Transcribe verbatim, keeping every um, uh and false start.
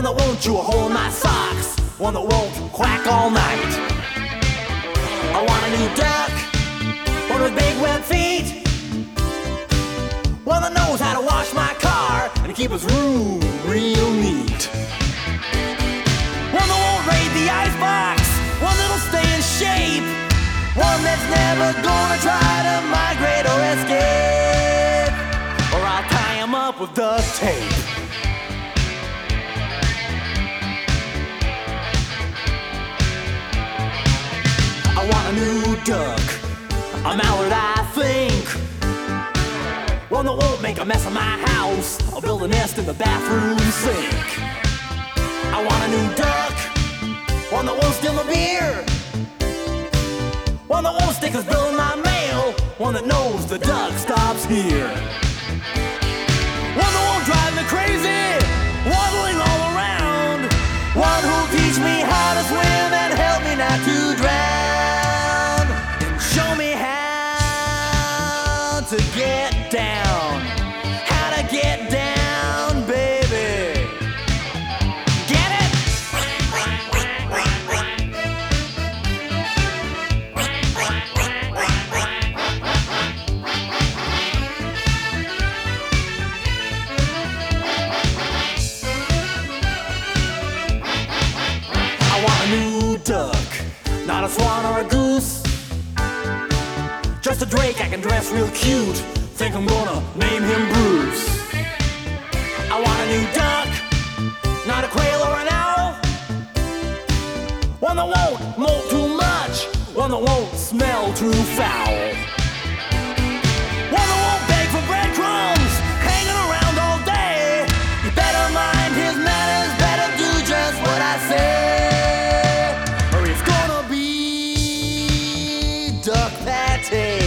one that won't chew a hole in my socks, one that won't quack all night. I want a new duck, one with big web feet, one that knows how to wash my car and keep his room real neat. One that won't raid the icebox, one that'll stay in shape, one that's never gonna try to migrate or escape, or I'll tie him up with duct tape. I want a new duck, a mallard I think, one that won't make a mess of my house. I'll build a nest in the bathroom sink. I want a new duck, one that won't steal my beer, one that won't stick his bill in my mail, one that knows the duck stops here. One that won't drive me crazy, waddling all around, one who'll teach me how to swim and help me not to drown, and show me how to get down, how to get down, baby. Get it? I want a new duck, not a swan or a goose, just a drake I can dress real cute. Think I'm gonna name him Bruce. I want a new duck, not a quail or an owl, one that won't molt too much, one that won't smell too foul, one that won't beg for breadcrumbs, hanging around all day. You better mind his manners, better do just what I say, or he's gonna be duck patty.